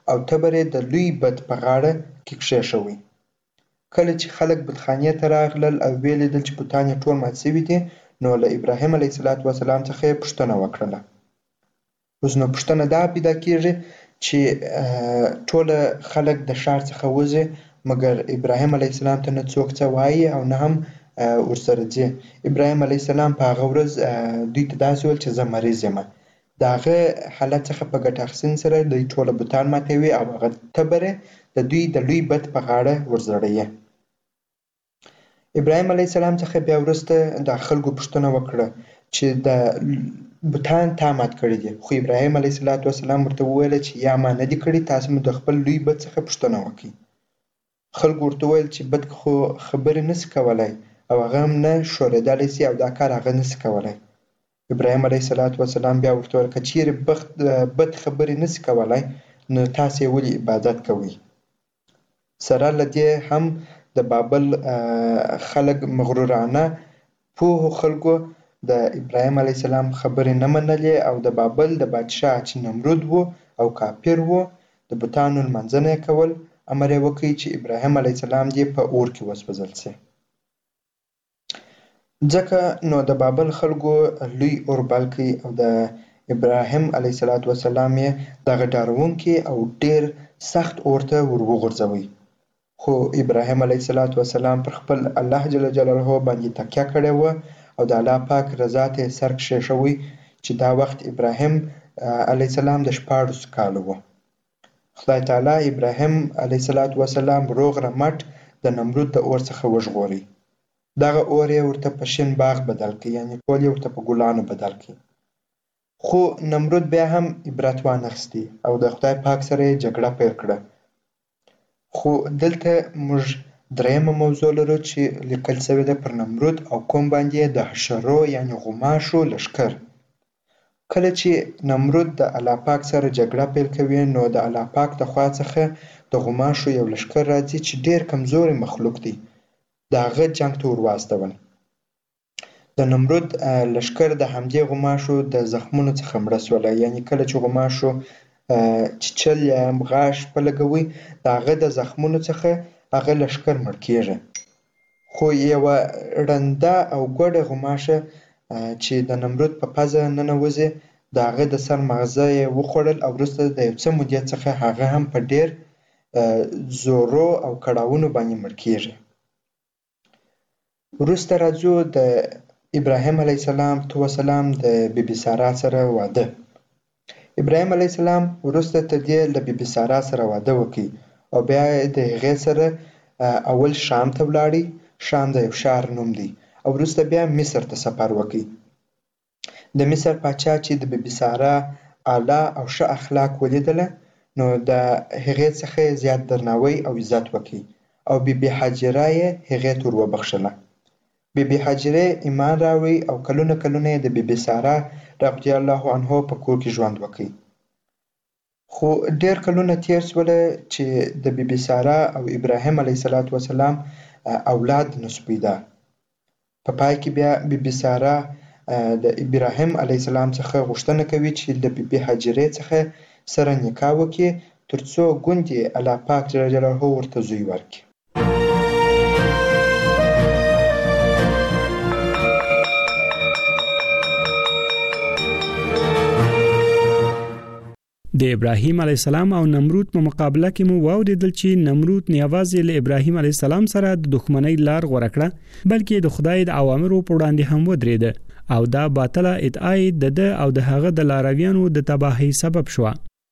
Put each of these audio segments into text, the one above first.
او تبر یې د لوی بت په غاړه کې کښېښوی. کله چې خلک بتخانې ته راغلل او ویې لیدل چې بتان یې ټول مات سوي دي، نو له ابراهیم علیه السلام څخه یې پوښتنه وکړله. اوس نو پوښتنه دا پیدا کېږي چې ټوله خلک د ښار څخه وځي، مګر ابراهیم علیه السلام ته نه څوک څه وایي او نه هم ورسره ځي. ابراهیم علیه السلام په هغه ورځ دوی ته داسې ویل چې زه مریض یم. د هغه حالت څخه په ګټه اخیستنې سره دوی ټوله بتان ماتوي او هغه تبر یې د دوی د لوی بت په غاړه ورځړوي. ابراهیم علیه السلام څخه بیا وروسته د خلکو پوښتنه وکړه چې د بتان تا مات کړي دي، خو ابراهیم علیه السلام ورته وویل چې یا ما نه دي کړي، تاسو مو د خپل لوی بت څخه پوښتنه وکړئ. خلکو ورته وویل چې بت خو خبرې نسي کولی او هغه هم نه ښورېدلی سي او دا کار هغه نسي کولی. ابراهیم علیه السلام بیا ورته وویل که چیرې بت خبرې نسي کولی نو تاسې یې ولې عبادت کوئ؟ سره له دې هم د بابل خلک مغرورانه پوهو خلکو د ابراهیم علیه السلام خبرې نه منلې او د بابل د بادشاه چې نمرود و او کافر و د بتانو لمانځنه یې کول. امر یې وکړ چې ابراهیم علیه السلام دې په اور کې وسوځل شي. ځکه نو د بابل خلکو لوی اور بل کړ او د ابراهیم علیه السلام یې دغه ډارونکي او ډېر سخت اور ته ور وغورځوي. خو ابراهیم علیه السلام پر خپل الله جل جلاله باندې تکیه کړې وه او د الله پاک رضا ته یې سر کښېښوی چې دا وخت ابراهیم علیه السلام د 14 کالو و. خدای تعالی ابراهیم علیه السلام روغ رمټ د نمرود د اور څخه وژغوري. دغه اور یې ورته په شین باغ بدل کړ، یعنې ټول یې ورته په ګلانو بدل کړ. خو نمرود بیا هم عبرت وانخیستی او د خدای پاک سره یې جګړه پیل کړه. خو دلته موږ درېیمه موضوع لرو چې لیکل شوې ده پر نمرود او قوم باندې د حشرو یعنې غوماشو لښکر. کله چې نمرود د الله پاک سره جګړه پیل کوي نو د الله پاک د خوا څخه د غوماشو یو لښکر راځي چې ډېر کمزوري مخلوق دی. د هغه جنګ ته ور واستول. د نمرود لښکر د همدې غوماشو د زخمونو څخه مړه سوله، یعنې کله چې غوماشو چیچل یا غاښ په لګوي د هغه د زخمونو څخه هغه لښکر مړ کېږي. خو یوه ړنده او ګوډه غوماشه چې د نمرود په پزه ننوځي د هغه د سر مغزه یې وخوړل او وروسته د یو څه مودې څخه هغه هم په ډېر زورو او کړاوونو باندې مړ کېږي. وروسته راځو د ابراهیم علیه السلام د بیبي سارا سره واده. ابراهیم علیه السلام وروسته تر دې له بیبي سارا سره واده وکړ او بیا د هغې سره اول شام ته ولاړی. شام د یو ښار نوم دی او وروسته بیا مصر ته سفر وکړ. د مصر پاچا چې د بیبي سارا اعلی او ښه اخلاق ولیدله نو د هغې څخه زیات درناوی او عزت وکړ او بیبي هاجره یې هغې ته ور وبخښله. بیبي هاجره ایمان راوړی او کلونه یې د بیبي سارا رضی الله عنها په کور کې ژوند وکړ. خو ډېر کلونه تیر شوله چې د بیبي سارا او ابراهیم علیه السلام اولاد نشو پیدا. په پای کې بیا بیبي سارا د ابراهیم علیه السلام څخه غوښتنه کوي چې د بیبي هاجرې څخه سره نکاح وکړي ترڅو ګوندې الله پاک جل جلاله ورته زوی ورکړي. د ابراهیم علیه السلام او نمرود په مقابله کې مو واوریدل چې نمرود نه یوازې له ابراهیم علیه السلام سره د دښمنۍ لار غوره کړه بلکې د خدای د اوامرو په وړاندې هم ودرېد او دا باطله ادعا د او د هغه د لارویانو د تباهۍ سبب شو.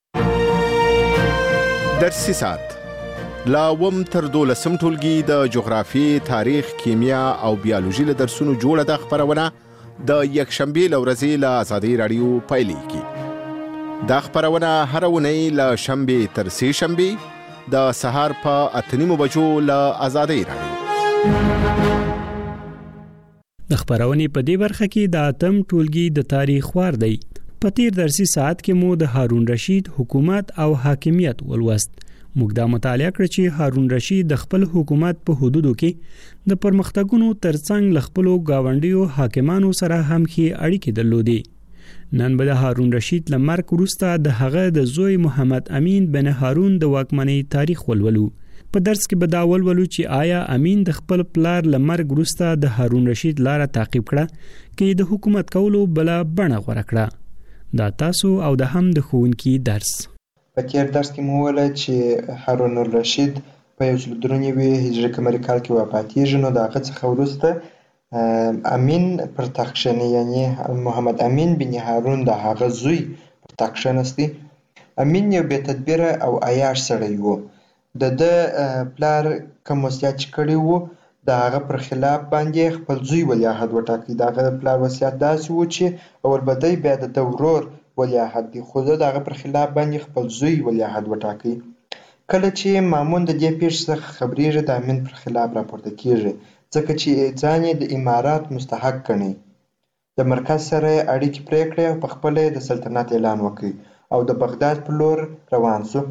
درسي سات لا وم تر 12 ټولګي د جغرافي، تاریخ، کیمیا او بیولوژي له درسونو جوړه د خبرونه د یکشنبه لورځي له آزادۍ رادیو پایلې کی. دا خبرونه هر ونی له شنبه تر سه شنبه د سهار په 8:30 بجو له آزادۍ رادیو. د خبرونې په دې برخه کې د اتم ټولګي د تاریخ وار دی. په تیر درسي ساعت کې مو د هارون رشید حکومت او حاکمیت ولوست. موږ دا مطالعه کړ چې هارون رشید د خپل حکومت په حدودو کې د پرمختګونو ترڅنګ ل خپل گاونډیو حاکمانو سره هم ښې اړیکې درلودې. نن به د هارون رشید لمرک وروسته د هغه د زوی محمد امین بن هارون د واکمنۍ تاریخ ولولو. په درس کې به دا ولولو چې آیا امین د خپل پلار لمرک وروسته د هارون رشید لاره تعقیب کړه کې د حکومت کولو بل بڼه غوړه کړه. دا تاسو او د هم د ښوونکي درس. په تیر درس کې مو وویل چې هارون الرشید په 1393 هجري قمري کال کې وفاتېږي. نو د هغه څخه وروسته امین پر تخت کښېني، یعنی محمد امین بن هارون د هغه زوی پر تخت کښېنستی. امین یو بې تدبیره او عیاش سړی و. د ده پلار کوم وصیت چې کړی و د هغه پر خلاف باندې خپل زوی ولیعهد وټاکي. د هغه پلار وصیت داسې و چې اول به دی بیا د ده ورور ولیعهد دی، خو د هغه پر خلاف باندې خپل زوی ولیعهد وټاکي. کله چې مامون د دې پیښې څخه خبریږي د امین پر خلاف راپورته کیږي، ځکه چې ځان یې د امارات مستحق ګڼي. د مرکز سره یې اړیکې پرې کړې او په خپله یې د سلطنت اعلان وکړ او د بغداد پر لور روان شو.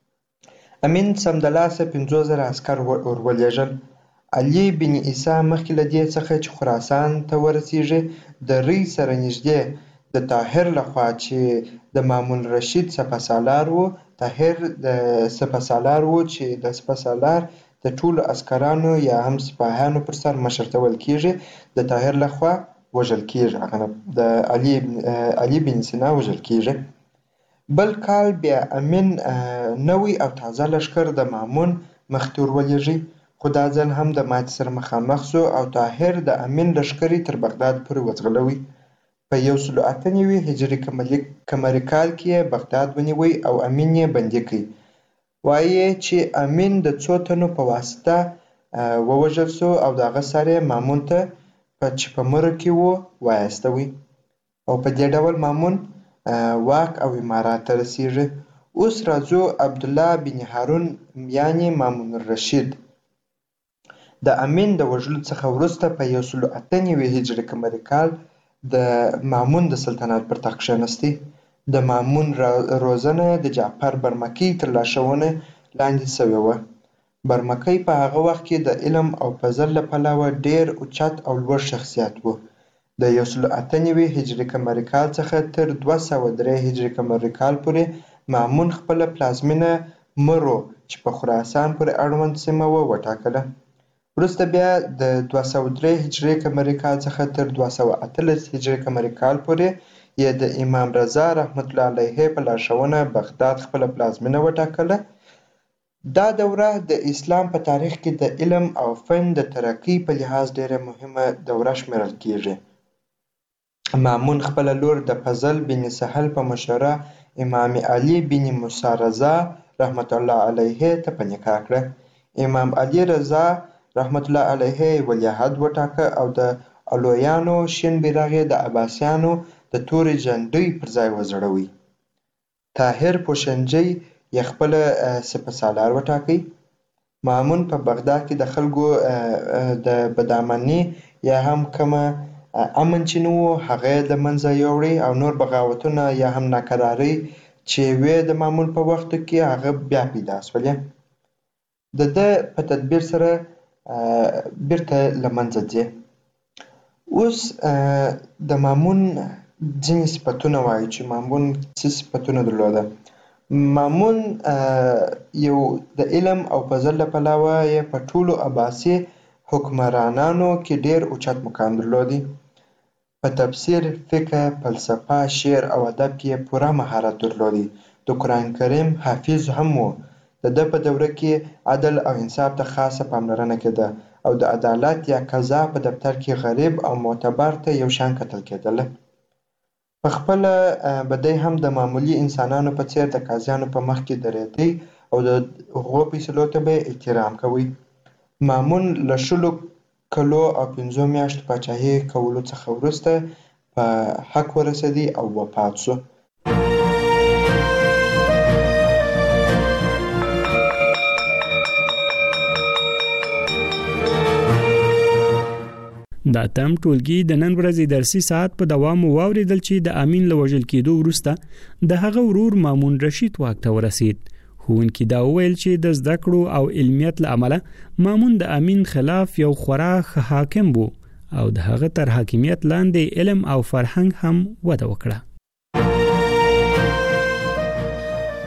امین سمدلاسه 50,000 عسکر ورولېږل. علي بن عیسی مخکې له دې څخه چې خراسان ته ورسېږي د ری سره نږدې د طاهر لخوا چې د مامون رشید سپهسالار و، طاهر د سپهسالار و چې د سپهسالار د ټولو عسکرانو یا هم سپاهیانو پر سر مشر ته ویل کېږي، د طاهر لخوا وژل کېږي، هغه د علي بن سینا وژل کېږي. بل کال بیا امین نوی او تازه لښکر د مامون مخې ته ورولېږي، خو دا ځل هم د ماتې سره مخامخ شو او طاهر د امین لښکرې تر بغداد پورې وځغلوي. په 198 هجري قمري کال کې یې بغداد ونیوی او امین یې بندي کړ. وایي چې امین د څو تنو په واسطه ووژل شو او د هغه سر یې مامون ته چې په مره کې و وایستوي او په دې ډول مامون واک او امارات ته رسېږي. اوس راځو عبدالله بن هارون یعنې مامون الرشید د امین د وژلو څخه وروسته په 198 هجري قمري کال د مامون د سلطنت پر تخت کښېنستی. د مامون روزنه د جعفر برمکی تر لارښوونې لاندې شوې وه. برمکی په هغه وخت کې د علم او فضل له پلوه ډېر اوچت او لوړ شخصیت و. د 198 هجري قمري کال څخه تر 203 هجري قمري کال پورې مامون خپله پلازمینه مرو چې په خراسان پورې اړوند سیمه وه وټاکله. وروسته بیا د 203 هجري قمري کال څخه تر 218 هجري قمري کال پورې یې د امام رضا رحمت الله علیه په لارښوونه بغداد خپله پلازمینه وټاکله. دا دوره د اسلام په تاریخ کې د علم او فن د ترقۍ په لحاظ ډېره مهمه دوره شمیرل کېږي. مامون خپله لور د فضل بن سهل په مشوره امام علي بن موسی رضا رحمت الله علیه ته په نکاح کړه. امام علي رضا رحمت الله علیه ولیعهد وټاکه او د علویانو شین بیرغ یې د عباسیانو د تورې جنډۍ پر ځای وځړوي. طاهر پوشنجي یې خپله سپهسالار وټاکئ. مامون په بغداد کې د خلکو د بدامني یا هم کومه امن چې نه و هغه یې له منځه یوړی او نور بغاوتونه یا هم ناکرارۍ چې وې د مامون په وخت کې هغه بیا پیدا شولې. د ده په تدبیر سره بیرته له منځه ځي. اوس د مامون ځینې صفتونه وایي چې مامون څه صفتونه درلوده. مامون یو د علم او فضل له پلوه یې په ټولو عباسي حکمرانانو کې ډېر اوچت مقام درلودی. په تفسیر، فقه، فلسفه، شعر او ادب کې یې پوره مهارت درلودی. د قرآن کریم حافظ هم و. د ده په دوره کې عدل او انصاف ته خاصه پاملرنه کېده او د عدالت یا قضا په دفتر کې غریب او معتبر ته یو شان کتل کېدله. په خپله به دی هم د معمولي انسانانو په څېر د قاضیانو په مخ کې درېدی او د هغو فیصلو ته به یې احترام کوي. مامون له 10 کلو او 5 میاشتو پاچاهي کولو څخه وروسته په حق ورسېدی او وفات شو. دا تم ټولګي د نن ورځې درسي ساعت په دوام واوریدل چې د امین له وژل کېدو وروسته د هغه ورور مامون رشید واک ته ورسید. ښوونکي دا وویل چې د زده کړو او علمیت له امله مامون د امین خلاف یو خورا ښه حاکم و او د هغه تر حاکمیت لاندې علم او فرهنګ هم وده وکړه.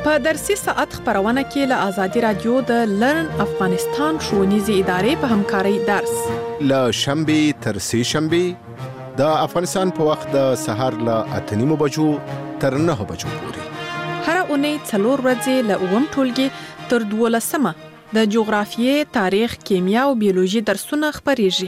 په درسي ساعت خبرونه کې له آزادي رادیو د لرن افغانستان ښوونیزې ادارې په همکارۍ درس له شنبه تر سه شنبه د افغانستان په وخت د سهار له 8:30 بجو تر 9 بجو پورې هر اونۍ 4 ورځې له اووم ټولګي تر 12مه د جغرافیې، تاریخ، کیمیا او بیولوژي درسونه خبريږي.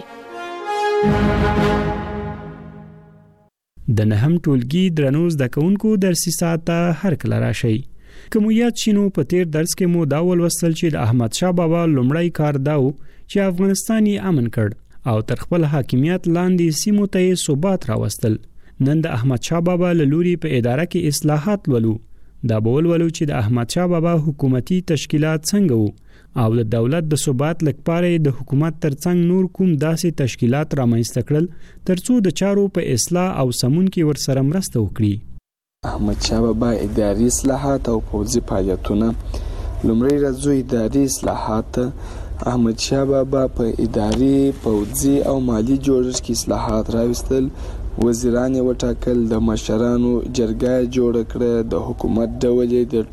د نهم ټولګي درنو زده کوونکو درسي ساعت هر کله راشي. کوم یاد شینو په تیر درس کې مو دا ولوستل چې د احمد شاه بابا لومړی کار داو چې افغانستان یې امن کړ او تر خپل حاکمیت لاندې سیمو ته ثبات راوستل. نن د احمد شاه بابا لوري په اداره کې اصلاحات ولو. دا بولولو چې د احمد شاه بابا حکومتي تشکیلات څنګه وو او د دولت د ثبات لپاره د حکومت ترڅنګ نور کوم داسې تشکیلات رامنځته کړل ترڅو د چارو په اصلاح او سمون کې ورسره مرسته وکړي. احمد شاه بابا اداري اصلاحات او پوځي فعالیتونه. لومړی راځو اداري اصلاحات. احمد شاه بابا په اداري، پوځي او مالی جوړښت کې اصلاحات راوستل. وزیران یې وټاکل، د مشرانو جرګه جوړه کړه، د حکومت ډول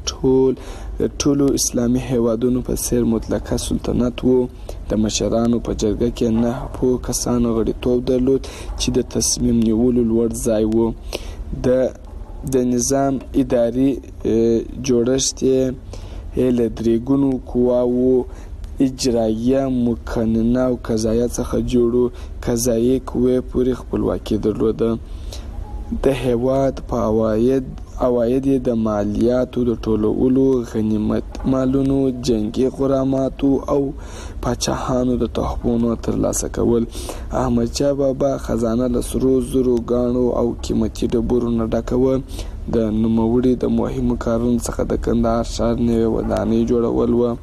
یې د ټولو اسلامي هیوادونو په څیر مطلقه سلطنت وو. د مشرانو په جرګه کې 9 کسانو غړیتوب درلود چې د تصمیم نیولو لوړ ځای وو. د نظام اداري جوړښت یې له درې قواوو اجرائیه، مقننه او قضایه څخه جوړو. قضایي قوې پورې خپلواکي درلوده. د هیواد په عواید د مالیاتو د ټولولو، غنیمت مالونو، جنگي غراماتو او پاچاهانو د تحفونو ترلاسه کول. احمد شاه بابا خزانه له سرو زرو، ګاڼو او قیمتي ډبرو نه ډکوه. د نوموړي د مهمو کارونو څخه د کندهار ښار نوې ودانۍ جوړول و.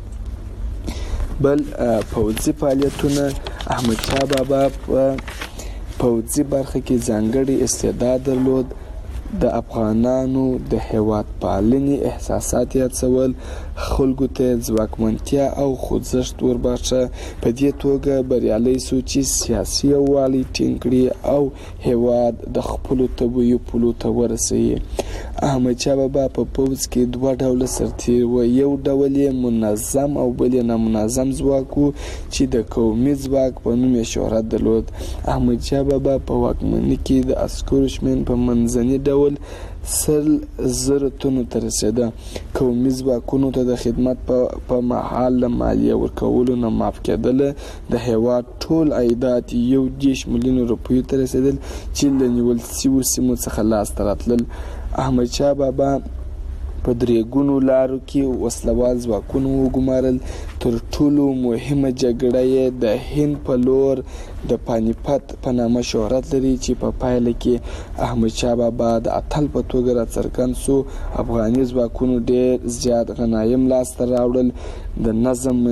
بل پوځي فعالیتونه. احمد شاه بابا په پوځي برخه کې ځانګړی استعداد درلود. د افغانانو د هیواد پالنې احساسات یې هڅول، خلکو ته ځواکمنتیا او خوځښت ورباښه. په دې توګه بریالی سو چې سیاسي یووالی ټینګ کړي او هیواد د خپلو طبیعي پولو ته ورسوي. احمد شاه بابا په پوځ کې 2 ډوله سرتیر و. یو ډول یې منظم او بل یې نامنظم ځواک و چې د قومي ځواک په نوم یې شهرت درلود. احمد شاه بابا په واکمنۍ کې د عسکرو شمېر په منځني ډول 100,000 تنو ته رسېده. قومي ځواکونو ته د خدمت په مهال له مالیه ورکولو نه معاف کېدله. د هیواد ټول عایدات 1 ملیون روپیو ته رسېدل چې له نیول شویو سیمو څخه لاسته راتلل. احمد شاه بابا په 3 لارو کې وسلوال ځواکونه وګمارل. تر ټولو مهمه جګړه یې د هند په لور د پانیپت په نامه شهرت لري چې په پایله کې احمد شاه بابا د اتل په توګه راڅرګند سو. افغاني ځواکونو ډېر زیات غنایم لاسته راوړل. د نظم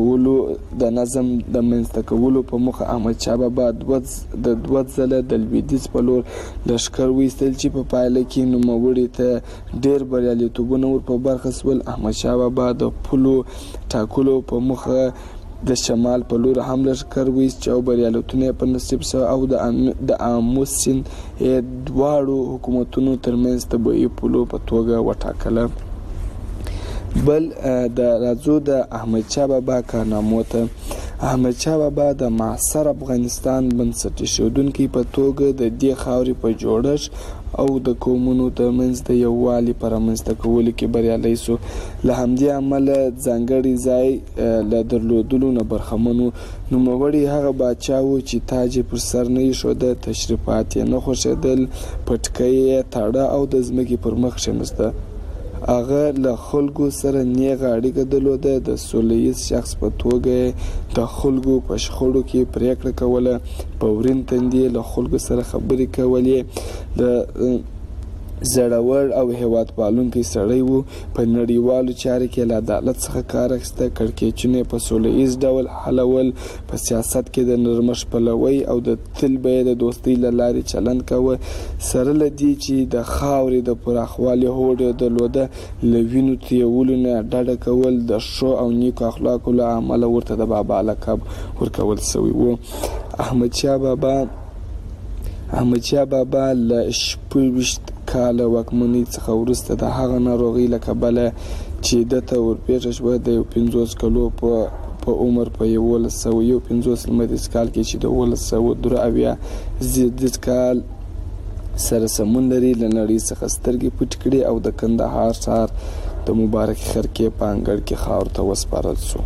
د منځته کولو په موخه احمد شاه بابا د 2 ځله د لویدیځ په لور لښکر وایستل چې په پایله کې نوموړي ته ډېر بریالیتوبونه ور په برخه سول. احمد شاه بابا د پولو ټاکلو په موخه د شمال په لور هم لښکر وایست او بریالیتونه په نصیب سو او د آمو سیند دواړو حکومتونو ترمنځ طبیعي پولو په توګه وټاکله. بل د راځو د احمد شاه بابا کارنامو ته. احمد شاه بابا د معاصر افغانستان بنسټ ایښودونکی په توګه د دې خاورې په جوړښت او د قومونو ترمنځ د یووالي په رامنځته کولو کې بریالی سو. له همدې امله ځانګړی ځای له درلودلو نه برخمن و. نوموړی هغه پاچا و چې تاج یې پر سر نه ایښوده، تشریفات یې نه خوښېدل، پټکی یې تاړه او د ځمکې پر مخ کښېناسته. هغه له خلکو سره نیغه اړیکه درلوده. د سوله ییز شخص په توګه د خلکو په شخړو کې پریکړه کوله. په ورین تندي له خلکو سره خبرې کولې. د زړور او هیواد پالونکی سړی و. په نړیوالو چارو کې له عدالت څخه کار اخیسته. کړکېچونه په سوله ییز ډول حلول. په سیاست کې د نرمښت پلوی او د تل به د دوستۍ له لارې چلند کوه. سره له دې چې د خاورې د پراخوالي هوډ یې درلوده، له وینو تویولو نه ډډه کول. د ښو او نیکو اخلاقو له امله ورته د بابا لقب ورکول شوی و. احمد شاه بابا له 26 کال واکمنۍ څخه وروسته د هغه ناروغۍ له کبله چې دته ورپېښه شوه د 50 کلو په عمر په 1151 لمریز کال کې چې د 1173 زیږدیز کال سره سمون لري له نړۍ څخه سترګې پټې کړې او د کندهار ښار د مبارک خرقې په انګړ کې خاورو ته وسپارل شو.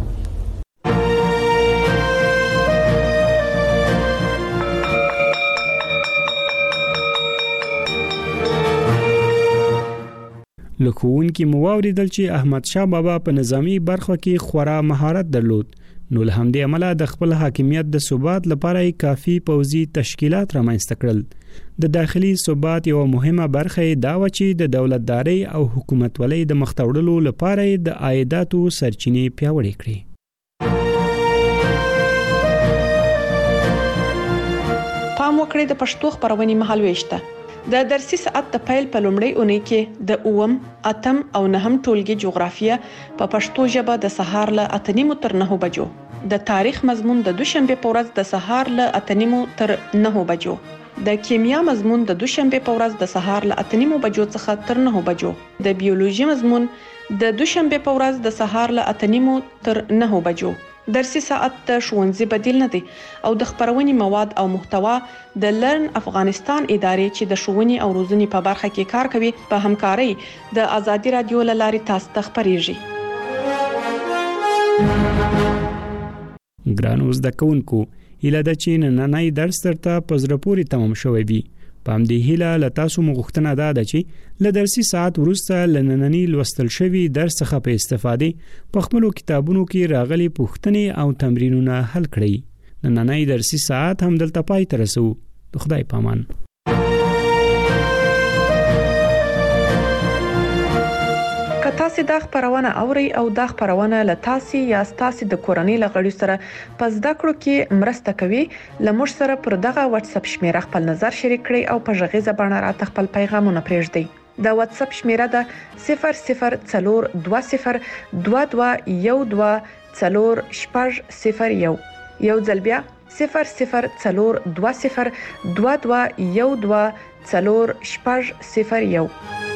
لکوونکي مو واوریدل چې احمد شاه بابا په نظامی برخه کې خورا مهارت درلود، نو له همدې امله د خپل حاکمیت د ثبات لپاره کافي پوځي تشکیلات رامنځته کړل. د داخلي ثبات یو مهمه برخه دا و چې د دولتداري او حکومتولۍ د مختوړلو لپاره د عایداتو سرچینې پیاوړې کړې. پام وکړئ د پښتو خبرونې مهالويشته. د درسي ساعت د پیل په لومړۍ اونۍ کې د 8 او 9 ټولګي جغرافیه په پښتو ژبه د سهار له 8:30 تر 9 بجو، د تاریخ مضمون د دوشنبه په ورځ د سهار له 8:30 تر 9 بجو، د کیمیا مضمون د دوشنبه په ورځ د سهار له 8:30 بجو څخه تر 9 بجو، د بیولوژي مضمون د دوشنبه په ورځ د سهار له 8:30 تر 9 بجو. درسي ساعت د ښوونځي بدیل نه دی او د خبرونې مواد او محتوا د لرن افغانستان ادارې چې د ښوونې او روزنې په برخه کې کار کوي په همکارۍ د ازادي رادیو له لارې تاسو ته خبرېږي. ګرانو زده کوونکو، هیله ده چې نننی درس درته په زړه پورې تمام شوی وي. په همدې هیله له تاسو مغوښتنه ده چې له درسي ساعت وروسته له نننی لوستل شوي درس څخه په استفادې په خپلو کتابونو کې راغلي پوښتنې او تمرینونه حل کړئ. نننی درسي ساعت هم دلته پای ته رسو. د خدای په امان. که تاسو دا خبرونه اورئ او دا خبرونه له تاسو یا تاسو د کورنۍ لغړي سره په زده کړو کې مرسته کوي، لمر سره پر دغه واتس اپ شمیره خپل نظر شریک کړئ او په غږیزه بڼه راته خپل پیغامونه پرېږدئ. د واتس اپ شمیره ده 002012124001. یو ځل بیا 002012124001.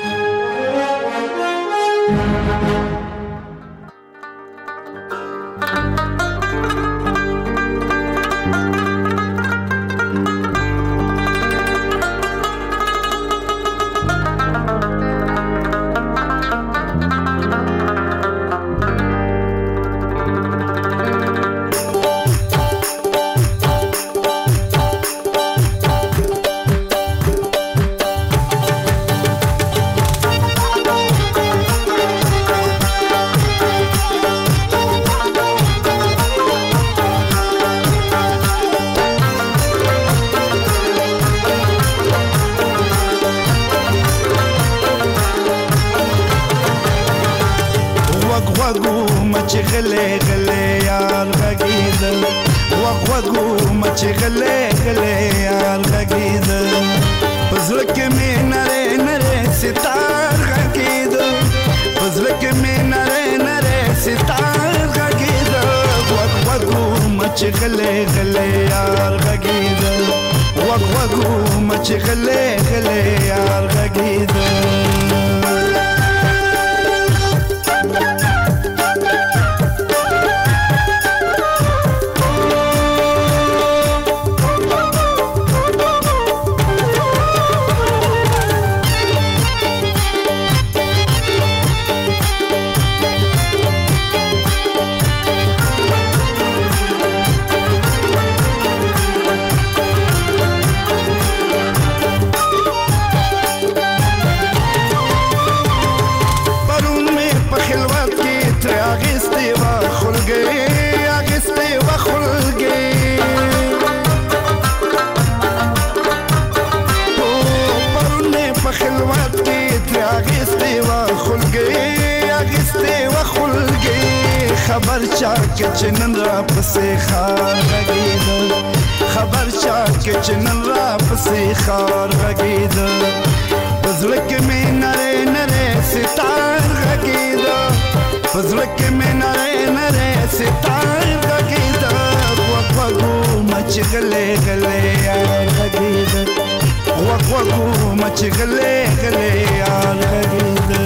خبر چا کې چنن را پسې خار غږید خبر چا کې چنن را پسې خار غږید پزړه کې مې نره نره ستار غږید پزړه کې مې نره نره ستار غږید وقفو مچ غلې غلې یار غږید وغوغو مچ غلې غلې یار غږېده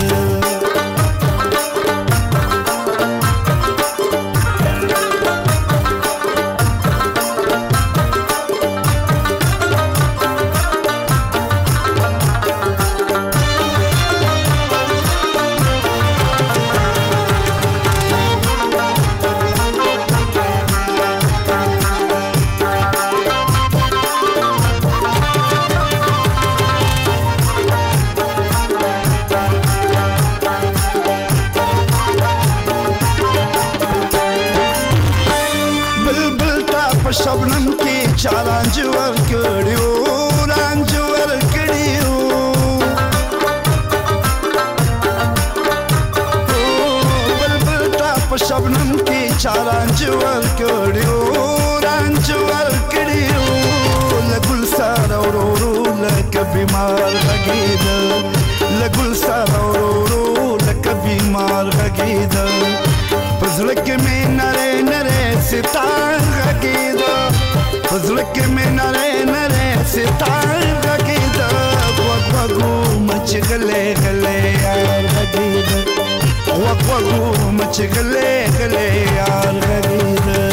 شبنم کې چالانج ور کړیو رانج ور کړیو بلبل تا په شبنم کې چالانج ور کړیو رانج ور کړیو لګل سره ورورو لکه بیمار غږیده لګل سره ورورو لکه بیمار غږیده پزړه کې مې نره نره ستار غږیده پزړه کې مې نره نره ستار غږیده وغوغو مچ غلې غلې یار غږیده وغوغو مچ غلې غلې یار غږیده